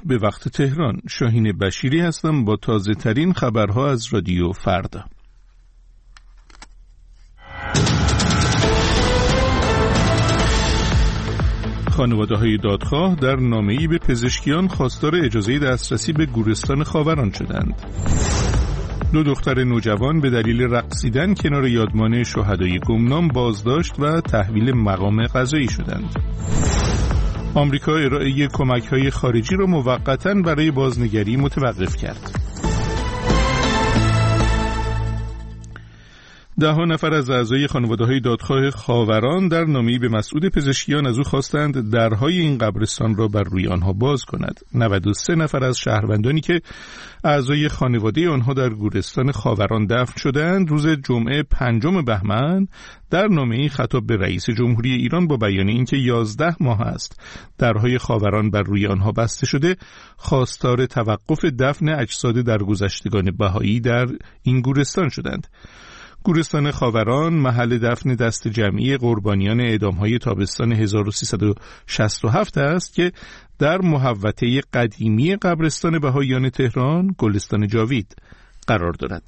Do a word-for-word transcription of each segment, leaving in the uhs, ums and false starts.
به وقت تهران. شاهین بشیری هستم با تازه ترین خبرها از رادیو فردا. خانواده‌های دادخواه در نامه‌ای به پزشکیان خواستار اجازه دسترسی به گورستان خاوران شدند. دو دختر نوجوان به دلیل رقصیدن کنار یادمان شهدای گمنام بازداشت و تحویل مقام قضایی شدند. آمریکا ارائه کمک‌های خارجی را موقتاً برای بازنگری متوقف کرد. ده ها نفر از اعضای خانواده‌های دادخواه خاوران در نامه‌ای به مسعود پزشکیان از او خواستند درهای این قبرستان را بر روی آنها باز کند. نود و سه نفر از شهروندانی که اعضای خانواده آنها در گورستان خاوران دفن شدند روز جمعه پنجم بهمن در نامه‌ای خطاب به رئیس جمهوری ایران با بیان اینکه یازده ماه است درهای خاوران بر روی آنها بسته شده، خواستار توقف دفن اجساد درگذشتگان بهایی در این گورستان شدند. گورستان خاوران محل دفن دست جمعی قربانیان اعدام‌های تابستان هزار و سیصد و شصت و هفت است که در محوطه قدیمی قبرستان بهائیان تهران گلستان جاوید قرار دارد.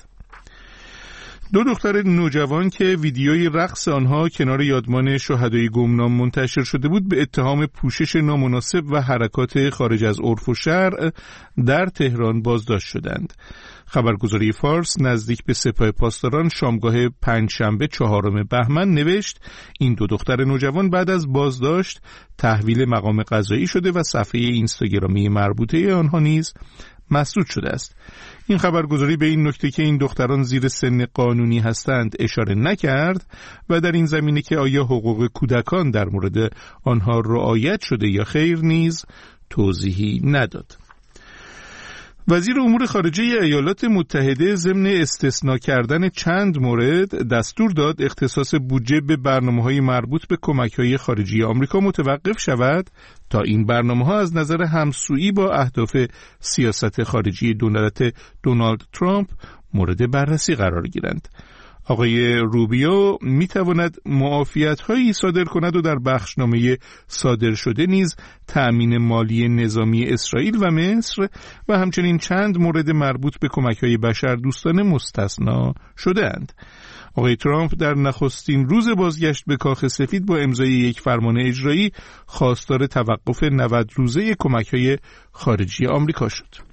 دو دختر نوجوان که ویدیوی رقص آنها کنار یادمان شهدای گمنام منتشر شده بود به اتهام پوشش نامناسب و حرکات خارج از عرف و شرع در تهران بازداشت شدند. خبرگزاری فارس نزدیک به سپاه پاسداران شامگاه پنجشنبه چهارم بهمن نوشت این دو دختر نوجوان بعد از بازداشت تحویل مقام قضایی شده و صفحه اینستاگرامی مربوطه آنها نیز مسدود شده است. این خبرگزاری به این نکته که این دختران زیر سن قانونی هستند اشاره نکرد و در این زمینه که آیا حقوق کودکان در مورد آنها رعایت شده یا خیر نیز توضیحی نداد. وزیر امور خارجه ایالات متحده ضمن استثناء کردن چند مورد دستور داد اختصاص بودجه به برنامه‌های مربوط به کمک‌های خارجی آمریکا متوقف شود تا این برنامه‌ها از نظر همسویی با اهداف سیاست خارجی دولت دونالد ترامپ مورد بررسی قرار گیرند. آقای روبیو می تواند معافیت‌هایی صادر کند و در بخشنامه صادر شده نیز تأمین مالی نظامی اسرائیل و مصر و همچنین چند مورد مربوط به کمک‌های بشردوستانه مستثنا شده‌اند. آقای ترامپ در نخستین روز بازگشت به کاخ سفید با امضای یک فرمان اجرایی خواستار توقف نود روزه کمک‌های خارجی آمریکا شد.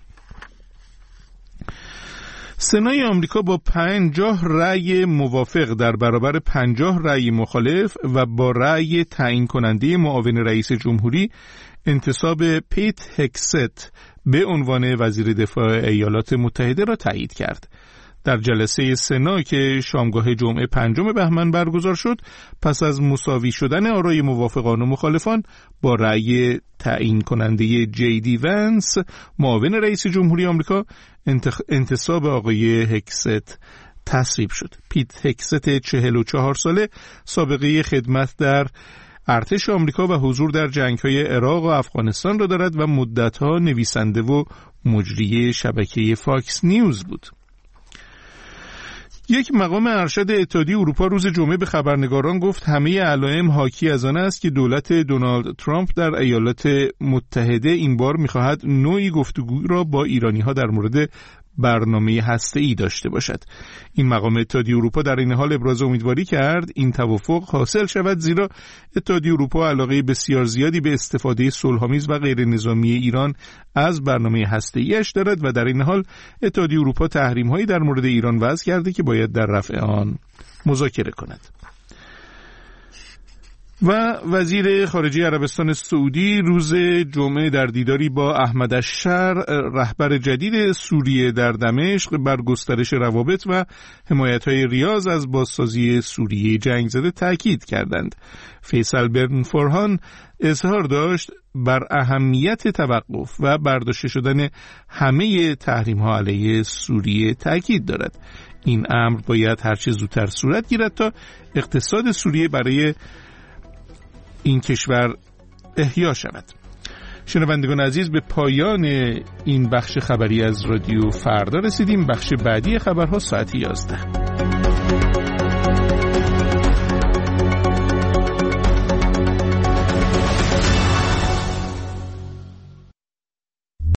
سنای آمریکا با پنجاه رأی موافق در برابر پنجاه رأی مخالف و با رأی تعیین کننده معاون رئیس جمهوری انتصاب پیت هکست به عنوان وزیر دفاع ایالات متحده را تایید کرد. در جلسه سنا که شامگاه جمعه پنجم بهمن برگزار شد، پس از مساوی شدن آرای موافقان و مخالفان با رأی تعیین کننده جی دی ونس معاون رئیس جمهوری آمریکا انتصاب آقای هکست تصویب شد. پیت هکست چهل و چهار ساله سابقه خدمت در ارتش آمریکا و حضور در جنگ‌های عراق و افغانستان را دارد و مدت‌ها نویسنده و مجری شبکه فاکس نیوز بود. یک مقام ارشد اتحادیه اروپا روز جمعه به خبرنگاران گفت همه علائم حاکی از آن است که دولت دونالد ترامپ در ایالات متحده این بار می‌خواهد نوعی گفتگو را با ایرانی‌ها در مورد برنامه هسته‌ای داشته باشد. این مقام اتحادیه اروپا در این حال ابراز امیدواری کرد این توافق حاصل شود، زیرا اتحادیه اروپا علاقه بسیار زیادی به استفاده صلح‌آمیز و غیر نظامی ایران از برنامه هسته‌ایش دارد و در این حال اتحادیه اروپا تحریم‌هایی در مورد ایران وضع کرده که باید در رفع آن مذاکره کند. و وزیر خارجه عربستان سعودی روز جمعه در دیداری با احمد الشر رهبر جدید سوریه در دمشق بر گسترش روابط و حمایت‌های ریاض از بازسازی سوریه جنگ زده تاکید کردند. فیصل بن فرهان اظهار داشت بر اهمیت توقف و برداشته شدن همه تحریم‌ها علیه سوریه تاکید دارد. این امر باید هرچه زودتر صورت گیرد تا اقتصاد سوریه برای این کشور احیا شود. شنوندگان عزیز، به پایان این بخش خبری از رادیو فردا رسیدیم. بخش بعدی خبرها ساعت یازده.